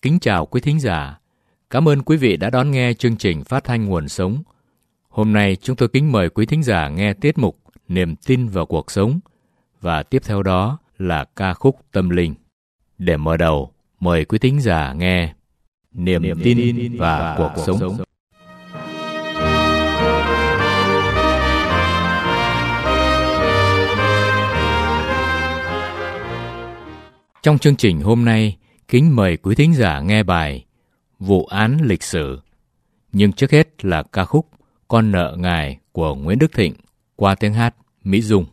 Kính chào quý thính giả. Cảm ơn quý vị đã đón nghe chương trình phát thanh Nguồn Sống. Hôm nay chúng tôi kính mời quý thính giả nghe tiết mục Niềm tin vào cuộc sống và tiếp theo đó là ca khúc tâm linh. Để mở đầu, mời quý thính giả nghe Niềm tin và cuộc sống. Trong chương trình hôm nay, kính mời quý thính giả nghe bài Vụ án lịch sử. Nhưng trước hết là ca khúc Con nợ Ngài của Nguyễn Đức Thịnh qua tiếng hát Mỹ Dung.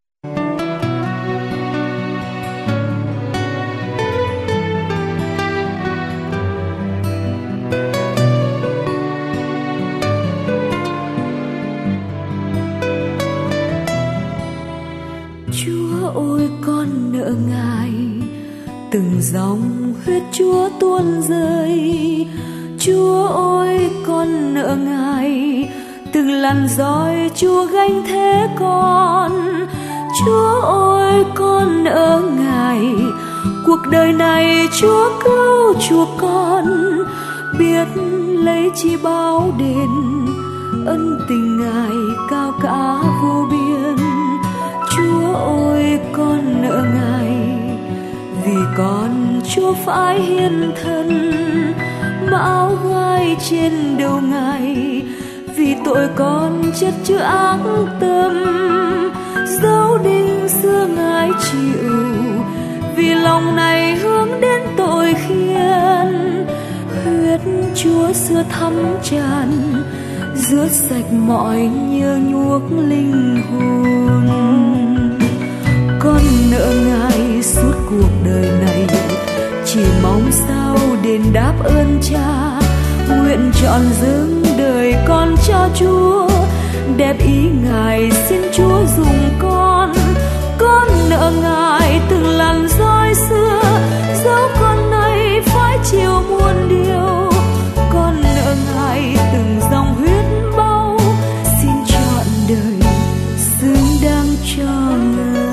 Chúa ơi, con nợ Ngài, từng dòng huyết Chúa tuôn rơi. Chúa ơi, con nợ Ngài, từng làn roi Chúa gánh thế con. Chúa ơi, con nợ Ngài, cuộc đời này Chúa cứu chuộc con. Biết lấy chi báo đền, ân tình Ngài cao cả vô biên. Chúa ơi, con nợ Ngài, vì con Chúa phải hiến thân. Mão gai trên đầu Ngài, vì tội con chất chứa ác tâm. Dấu đinh xưa Ngài chịu, vì lòng này hướng đến tội khiên. Huyết Chúa xưa thấm tràn, rửa sạch mọi nhơ nhuốc linh hồn. Con nợ Ngài suốt cuộc đời này, chỉ mong sao đền đáp ơn Cha. Nguyện trọn dâng đời con cho Chúa, đẹp ý Ngài xin Chúa dùng con. Con nợ Ngài từng làn roi xưa, dẫu con nay phải chịu muôn điều. Con nợ Ngài từng dòng huyết bao, xin trọn đời xứng đáng cho Ngài.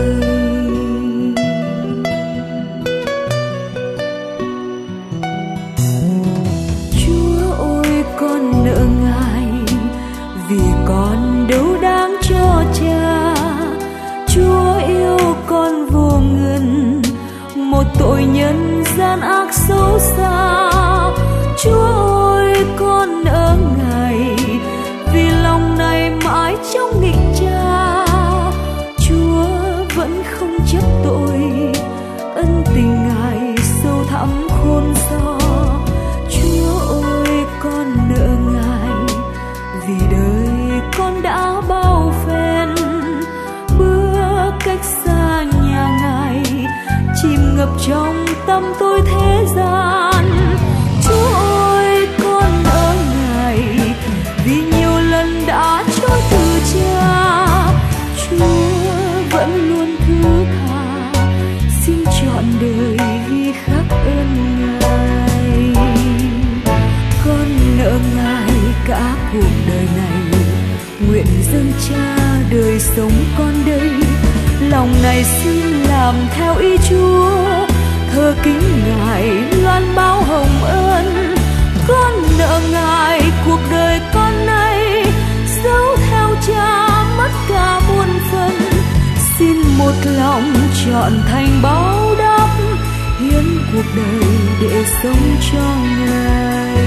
Chúa ơi, con nợ Ngài, vì con đâu đáng cho Cha. Chúa yêu con vô ngần, một tội nhân gian ác xấu xa. Chúa ơi, con nợ Ngài, vì lòng này mãi trong nghịch Cha. Chúa vẫn không chấp tội, ân tình Ngài sâu thẳm khôn xiết. Chúa ơi, con nợ Ngài, vì đời con đã bao phen. Bước cách xa nhà Ngài, chìm ngập trong tâm tôi thế gian. Chúa ơi, con nợ Ngài, vì nhiều lần đã chối từ Cha. Chúa vẫn luôn thứ tha, xin trọn đời ghi khắc ơn Ngài. Con nợ Ngài cả cuộc đời này, nguyện dâng Cha đời sống con đây. Lòng này xin làm theo ý Chúa, thờ kính Ngài loan báo hồng ân. Con nợ Ngài cuộc đời con nay, dẫu theo Cha mất cả muôn phần. Xin một lòng trọn thành báo đáp, hiến cuộc đời để sống cho Ngài.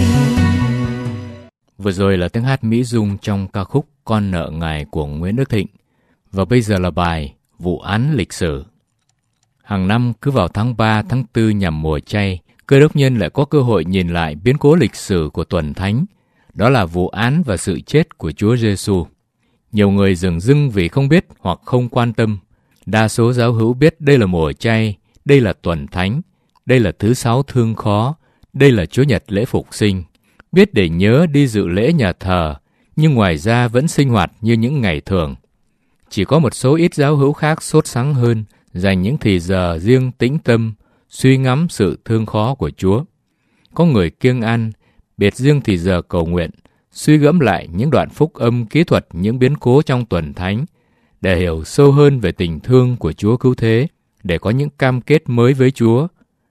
Vừa rồi là tiếng hát Mỹ Dung trong ca khúc Con nợ Ngài của Nguyễn Đức Thịnh. Và bây giờ là bài Vụ án lịch sử. Hàng năm cứ vào tháng 3, tháng 4 nhằm mùa chay, Cơ đốc nhân lại có cơ hội nhìn lại biến cố lịch sử của tuần thánh, đó là vụ án và sự chết của Chúa Giêsu. Nhiều người dửng dưng vì không biết hoặc không quan tâm. Đa số giáo hữu biết đây là mùa chay, đây là tuần thánh, đây là thứ sáu thương khó, đây là Chúa Nhật lễ phục sinh. Biết để nhớ đi dự lễ nhà thờ, nhưng ngoài ra vẫn sinh hoạt như những ngày thường. Chỉ có một số ít giáo hữu khác sốt sắng hơn, dành những thì giờ riêng tĩnh tâm, suy ngẫm sự thương khó của Chúa. Có người kiêng ăn, biệt riêng thì giờ cầu nguyện, suy gẫm lại những đoạn phúc âm kỹ thuật những biến cố trong tuần thánh, để hiểu sâu hơn về tình thương của Chúa cứu thế, để có những cam kết mới với Chúa.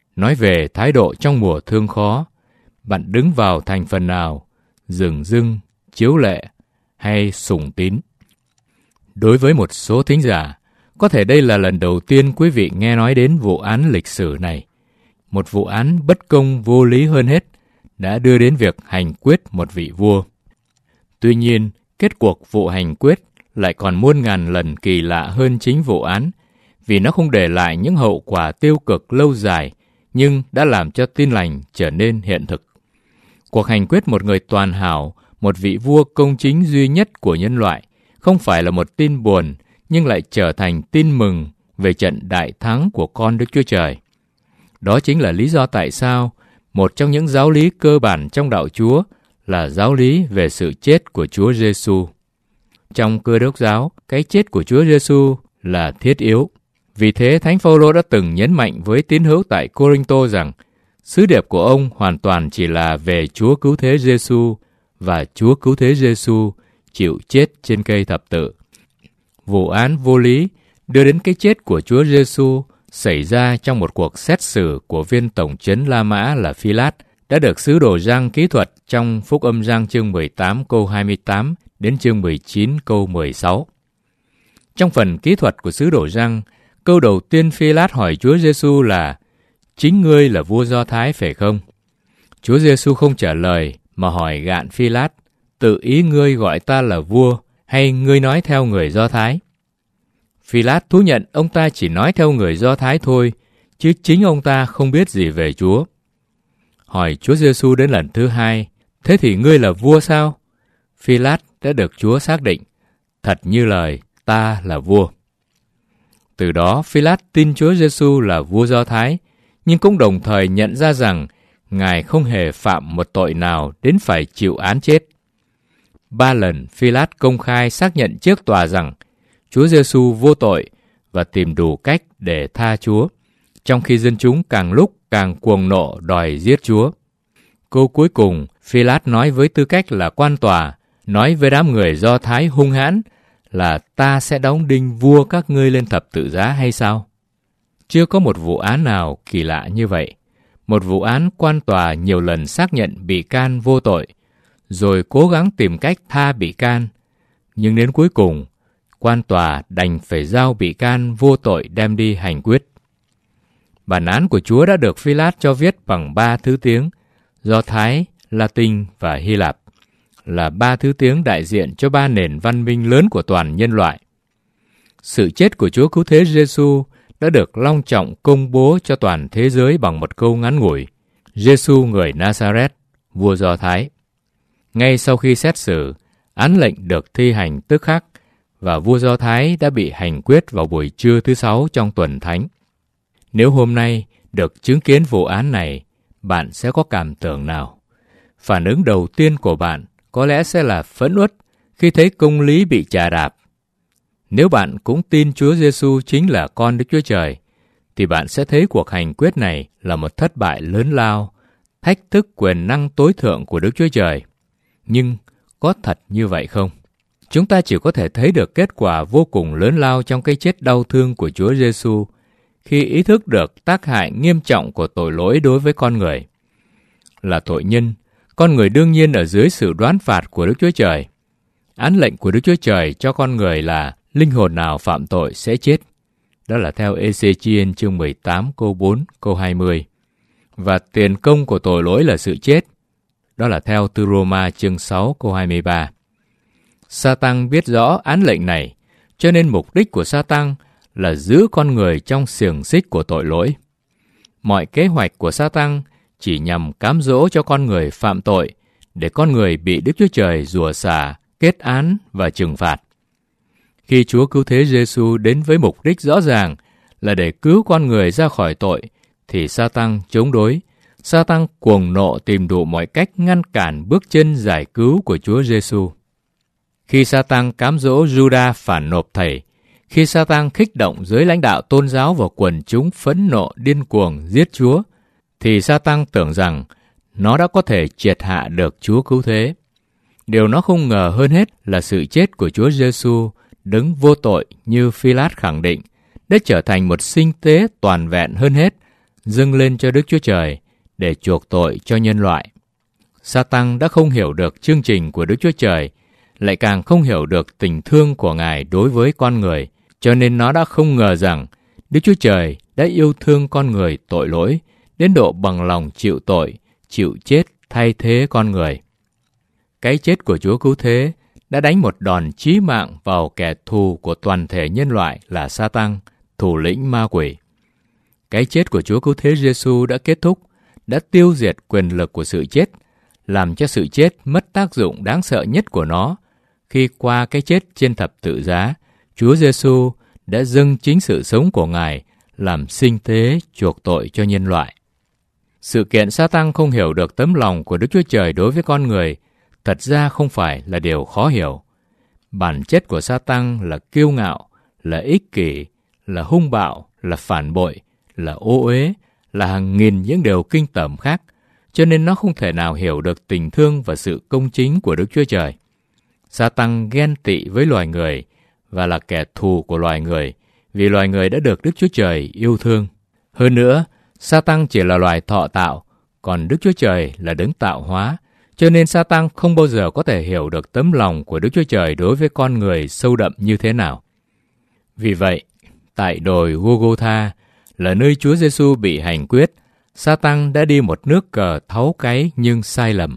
nói về thái độ trong mùa thương khó. Bạn đứng vào thành phần nào, dửng dưng, chiếu lệ hay sùng tín? Đối với một số thính giả, có thể đây là lần đầu tiên quý vị nghe nói đến vụ án lịch sử này. Một vụ án bất công vô lý hơn hết đã đưa đến việc hành quyết một vị vua. Tuy nhiên, kết cuộc vụ hành quyết lại còn muôn ngàn lần kỳ lạ hơn chính vụ án, vì nó không để lại những hậu quả tiêu cực lâu dài, nhưng đã làm cho tin lành trở nên hiện thực. Cuộc hành quyết một người toàn hảo, một vị vua công chính duy nhất của nhân loại, không phải là một tin buồn, nhưng lại trở thành tin mừng về trận đại thắng của con Đức Chúa Trời. Đó chính là lý do tại sao một trong những giáo lý cơ bản trong đạo Chúa là giáo lý về sự chết của Chúa Giêsu. Trong Cơ Đốc giáo, cái chết của Chúa Giêsu là thiết yếu. Vì thế, Thánh Phaolô đã từng nhấn mạnh với tín hữu tại Cô-rinh-tô rằng sứ điệp của ông hoàn toàn chỉ là về Chúa Cứu Thế Giêsu và Chúa Cứu Thế Giêsu chịu chết trên cây thập tự. Vụ án vô lý đưa đến cái chết của Chúa Giêsu xảy ra trong một cuộc xét xử của viên tổng trấn La Mã là Phi-lát đã được sứ đồ Giăng kỹ thuật trong Phúc âm Giăng chương 18 câu 28 đến chương 19 câu 16. Trong phần kỹ thuật của sứ đồ Giăng, câu đầu tiên Phi-lát hỏi Chúa Giêsu là: chính ngươi là vua Do Thái phải không? Chúa Giêsu không trả lời mà hỏi gạn Phi-lát: tự ý ngươi gọi ta là vua hay ngươi nói theo người Do Thái? Phi-lát thú nhận ông ta chỉ nói theo người Do Thái thôi, chứ chính ông ta không biết gì về Chúa. Hỏi Chúa Giêsu đến lần thứ hai: thế thì ngươi là vua sao? Phi-lát đã được Chúa xác định: thật như lời, ta là vua. Từ đó Phi-lát tin Chúa Giêsu là vua Do Thái, nhưng cũng đồng thời nhận ra rằng Ngài không hề phạm một tội nào đến phải chịu án chết. 3 lần Phi-lát công khai xác nhận trước tòa rằng Chúa Giêsu vô tội và tìm đủ cách để tha Chúa, trong khi dân chúng càng lúc càng cuồng nộ đòi giết Chúa. Câu cuối cùng, Phi-lát nói với tư cách là quan tòa, nói với đám người Do Thái hung hãn là ta sẽ đóng đinh vua các ngươi lên thập tự giá hay sao? Chưa có một vụ án nào kỳ lạ như vậy. Một vụ án quan tòa nhiều lần xác nhận bị can vô tội, rồi cố gắng tìm cách tha bị can. Nhưng đến cuối cùng, quan tòa đành phải giao bị can vô tội đem đi hành quyết. Bản án của Chúa đã được Phi-lát cho viết bằng 3 thứ tiếng, Do Thái, Latin và Hy Lạp, là 3 thứ tiếng đại diện cho 3 nền văn minh lớn của toàn nhân loại. Sự chết của Chúa Cứu Thế Giêsu đã được long trọng công bố cho toàn thế giới bằng một câu ngắn ngủi: Giêsu người Nazareth, vua Do Thái. Ngay sau khi xét xử, án lệnh được thi hành tức khắc và vua Do Thái đã bị hành quyết vào buổi trưa thứ 6 trong tuần thánh. Nếu hôm nay được chứng kiến vụ án này, bạn sẽ có cảm tưởng nào? Phản ứng đầu tiên của bạn có lẽ sẽ là phẫn uất khi thấy công lý bị chà đạp. Nếu bạn cũng tin Chúa Giêsu chính là con Đức Chúa Trời, thì bạn sẽ thấy cuộc hành quyết này là một thất bại lớn lao, thách thức quyền năng tối thượng của Đức Chúa Trời. Nhưng có thật như vậy không? Chúng ta chỉ có thể thấy được kết quả vô cùng lớn lao trong cái chết đau thương của Chúa Giêsu khi ý thức được tác hại nghiêm trọng của tội lỗi đối với con người. Là tội nhân, con người đương nhiên ở dưới sự đoán phạt của Đức Chúa Trời. Án lệnh của Đức Chúa Trời cho con người là linh hồn nào phạm tội sẽ chết. Đó là theo Ê-xê-chi-ên chương 18 câu 4 câu 20. Và tiền công của tội lỗi là sự chết. Đó là theo Tư Rô-ma chương 6 câu 23. Sa-tăng biết rõ án lệnh này, cho nên mục đích của Sa-tăng là giữ con người trong xiềng xích của tội lỗi. Mọi kế hoạch của Sa-tăng chỉ nhằm cám dỗ cho con người phạm tội, để con người bị Đức Chúa Trời rủa xả, kết án và trừng phạt. Khi Chúa Cứu Thế Giêsu đến với mục đích rõ ràng là để cứu con người ra khỏi tội, thì Sa-tăng chống đối. Sa-tăng cuồng nộ tìm đủ mọi cách ngăn cản bước chân giải cứu của Chúa Giêsu. Khi Sa-tăng cám dỗ Giu-đa phản nộp thầy, khi Sa-tăng kích động giới lãnh đạo tôn giáo và quần chúng phẫn nộ điên cuồng giết Chúa, thì Sa-tăng tưởng rằng nó đã có thể triệt hạ được Chúa Cứu Thế. Điều nó không ngờ hơn hết là sự chết của Chúa Giêsu đứng vô tội như Phi-lát khẳng định, đã trở thành một sinh tế toàn vẹn hơn hết, dâng lên cho Đức Chúa Trời để chuộc tội cho nhân loại. Sa-tăng đã không hiểu được chương trình của Đức Chúa Trời, lại càng không hiểu được tình thương của Ngài đối với con người, cho nên nó đã không ngờ rằng Đức Chúa Trời đã yêu thương con người tội lỗi đến độ bằng lòng chịu tội, chịu chết thay thế con người. Cái chết của Chúa Cứu Thế đã đánh một đòn chí mạng vào kẻ thù của toàn thể nhân loại là Sa-tăng, thủ lĩnh ma quỷ. Cái chết của Chúa Cứu Thế Giêsu đã kết thúc, đã tiêu diệt quyền lực của sự chết, làm cho sự chết mất tác dụng đáng sợ nhất của nó. Khi qua cái chết trên thập tự giá, Chúa Giêsu đã dâng chính sự sống của Ngài làm sinh tế chuộc tội cho nhân loại. Sự kiện Sa-tăng không hiểu được tấm lòng của Đức Chúa Trời đối với con người thật ra không phải là điều khó hiểu. Bản chất của Sa-tăng là kiêu ngạo, là ích kỷ, là hung bạo, là phản bội, là ô uế, là hàng nghìn những điều kinh tởm khác, cho nên nó không thể nào hiểu được tình thương và sự công chính của Đức Chúa Trời. Sa-tăng ghen tị với loài người và là kẻ thù của loài người, vì loài người đã được Đức Chúa Trời yêu thương. Hơn nữa, Sa-tăng chỉ là loài thọ tạo, còn Đức Chúa Trời là đấng tạo hóa, cho nên Sa-tăng không bao giờ có thể hiểu được tấm lòng của Đức Chúa Trời đối với con người sâu đậm như thế nào. Vì vậy, tại đồi Gô-gô-tha là nơi Chúa Giêsu bị hành quyết, Sa-tăng đã đi một nước cờ tháo cáy nhưng sai lầm.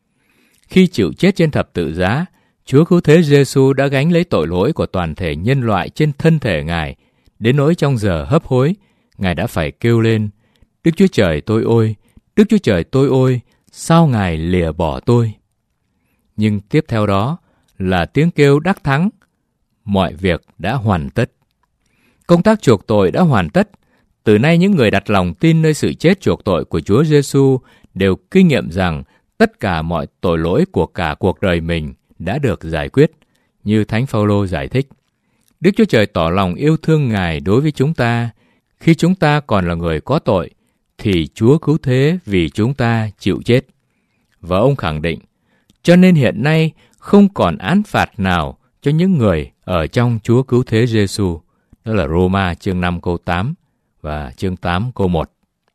Khi chịu chết trên thập tự giá, Chúa Cứu Thế Giêsu đã gánh lấy tội lỗi của toàn thể nhân loại trên thân thể Ngài, đến nỗi trong giờ hấp hối, Ngài đã phải kêu lên: Đức Chúa Trời tôi ơi, Đức Chúa Trời tôi ơi, sao Ngài lìa bỏ tôi? Nhưng tiếp theo đó là tiếng kêu đắc thắng. Mọi việc đã hoàn tất. Công tác chuộc tội đã hoàn tất. Từ nay những người đặt lòng tin nơi sự chết chuộc tội của Chúa Giêsu đều kinh nghiệm rằng tất cả mọi tội lỗi của cả cuộc đời mình đã được giải quyết, như Thánh Phaolô giải thích. Đức Chúa Trời tỏ lòng yêu thương Ngài đối với chúng ta. Khi chúng ta còn là người có tội, thì Chúa Cứu Thế vì chúng ta chịu chết. Và ông khẳng định, cho nên hiện nay không còn án phạt nào cho những người ở trong Chúa Cứu Thế Giêsu. Đó là Roma chương 5 câu 8 và chương 8 câu 1.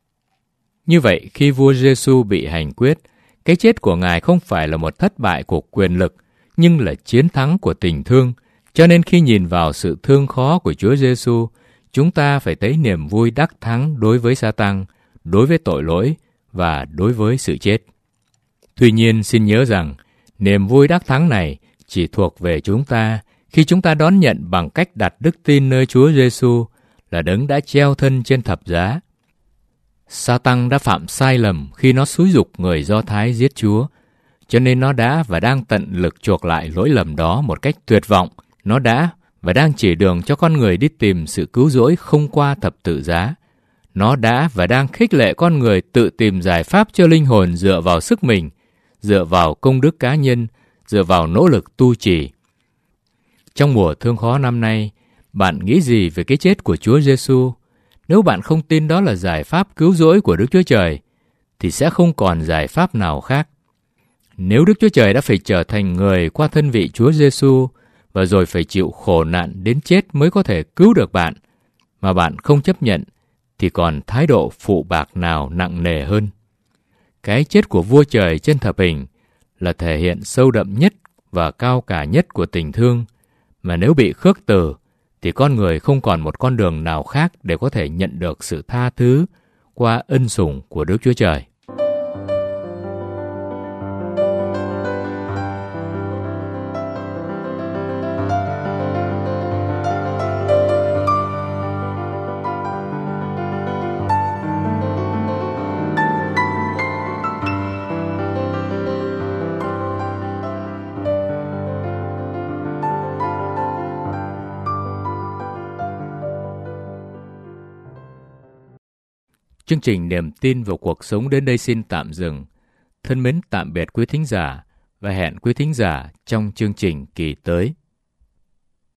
Như vậy, khi vua Giêsu bị hành quyết, cái chết của Ngài không phải là một thất bại của quyền lực, nhưng là chiến thắng của tình thương. Cho nên khi nhìn vào sự thương khó của Chúa Giêsu, chúng ta phải thấy niềm vui đắc thắng đối với Sa-tăng, đối với tội lỗi và đối với sự chết. Tuy nhiên, xin nhớ rằng, niềm vui đắc thắng này chỉ thuộc về chúng ta khi chúng ta đón nhận bằng cách đặt đức tin nơi Chúa Giêsu là đấng đã treo thân trên thập giá. Sa-tăng đã phạm sai lầm khi nó xúi giục người Do Thái giết Chúa, cho nên nó đã và đang tận lực chuộc lại lỗi lầm đó một cách tuyệt vọng. Nó đã và đang chỉ đường cho con người đi tìm sự cứu rỗi không qua thập tự giá. Nó đã và đang khích lệ con người tự tìm giải pháp cho linh hồn dựa vào sức mình, dựa vào công đức cá nhân, dựa vào nỗ lực tu trì. Trong mùa thương khó năm nay, bạn nghĩ gì về cái chết của Chúa Giêsu? Nếu bạn không tin đó là giải pháp cứu rỗi của Đức Chúa Trời, thì sẽ không còn giải pháp nào khác. Nếu Đức Chúa Trời đã phải trở thành người qua thân vị Chúa Giêsu và rồi phải chịu khổ nạn đến chết mới có thể cứu được bạn, mà bạn không chấp nhận, thì còn thái độ phụ bạc nào nặng nề hơn? Cái chết của vua trời trên thập hình là thể hiện sâu đậm nhất và cao cả nhất của tình thương, mà nếu bị khước từ, thì con người không còn một con đường nào khác để có thể nhận được sự tha thứ qua ân sủng của Đức Chúa Trời. Chương trình Niềm tin vào cuộc sống đến đây xin tạm dừng. Thân mến tạm biệt quý thính giả và hẹn quý thính giả trong chương trình kỳ tới.